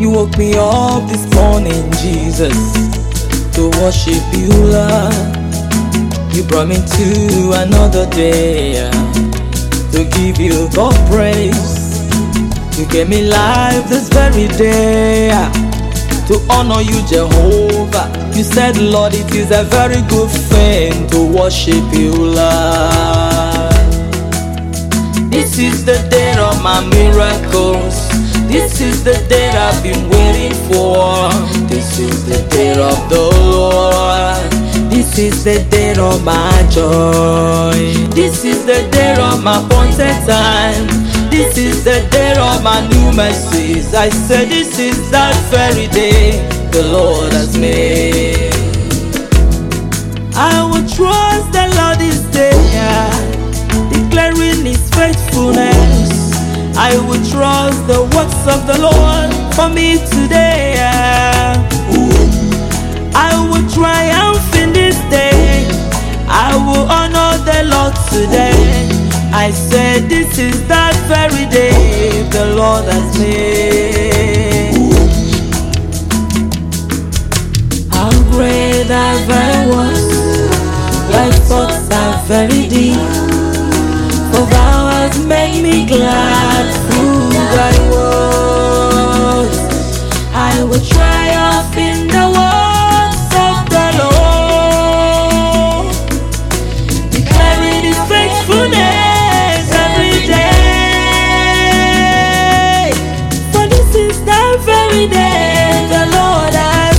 You woke me up this morning, Jesus, to worship you, Lord. You brought me to another day to give you God praise. You gave me life this very day to honor you, Jehovah. You said, Lord, it is a very good thing to worship you, Lord. This is the day of my miracles. This is the day I've been waiting for. This is the day of the Lord. This is the day of my joy. This is the day of my appointed time. This is the day of my new mercies. I said this is that very day the Lord has made. I will trust the Lord this day, declaring His faithfulness. I will trust the works of the Lord for me today. I will triumph in this day. I will honor the Lord today. I said this is that very day the Lord has made. How great I was, thy thoughts are very deep, for thou hast made me glad through thy words. I will triumph in the words of the Lord, declaring His faithfulness every day. For this is the very day the Lord has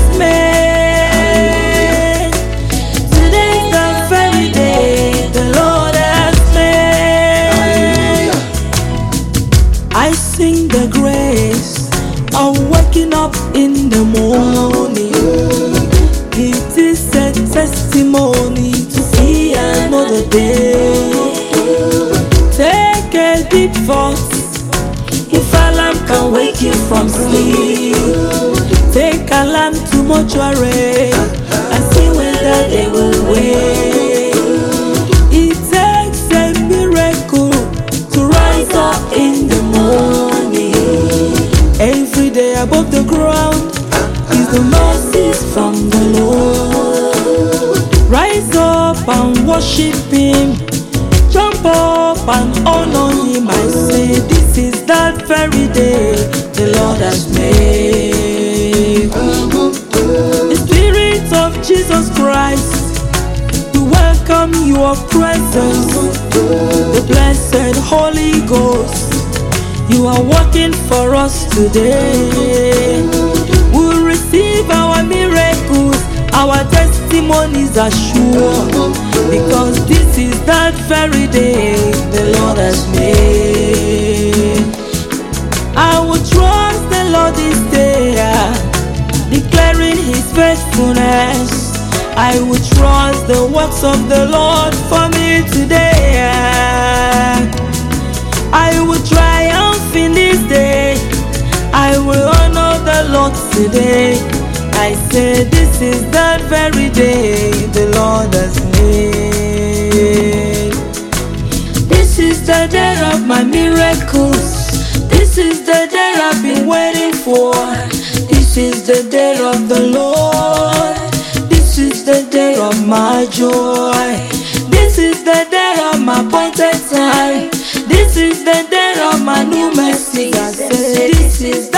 made. Today is the very day the Lord has made. I sing the grace of waking up in the morning. It is a testimony to see another day. Take a deep thought. If alarm can wake you from sleep, take alarm to mortuary and see whether they will wake. It takes a miracle to rise up in the morning. Every day above the ground is the mercies from the Lord. Rise up and worship Him. Jump up and honor Him. I say this is that very day the Lord has made. The Spirit of Jesus Christ, we welcome your presence. The blessed Holy Ghost, you are working for us today. We'll receive our miracles. Our testimonies are sure, because this is that very day the Lord has made. I will trust the Lord this day, declaring His faithfulness. I will trust the works of the Lord for me today. I will triumph in this day. I will honor the Lord today. I say this is that very day the Lord has made. This is the day of my miracles. This is the day I've been waiting for. This is the day of the Lord. This is the day of my joy. This is the day of my appointed time. This is the day of my new mercy. I say this is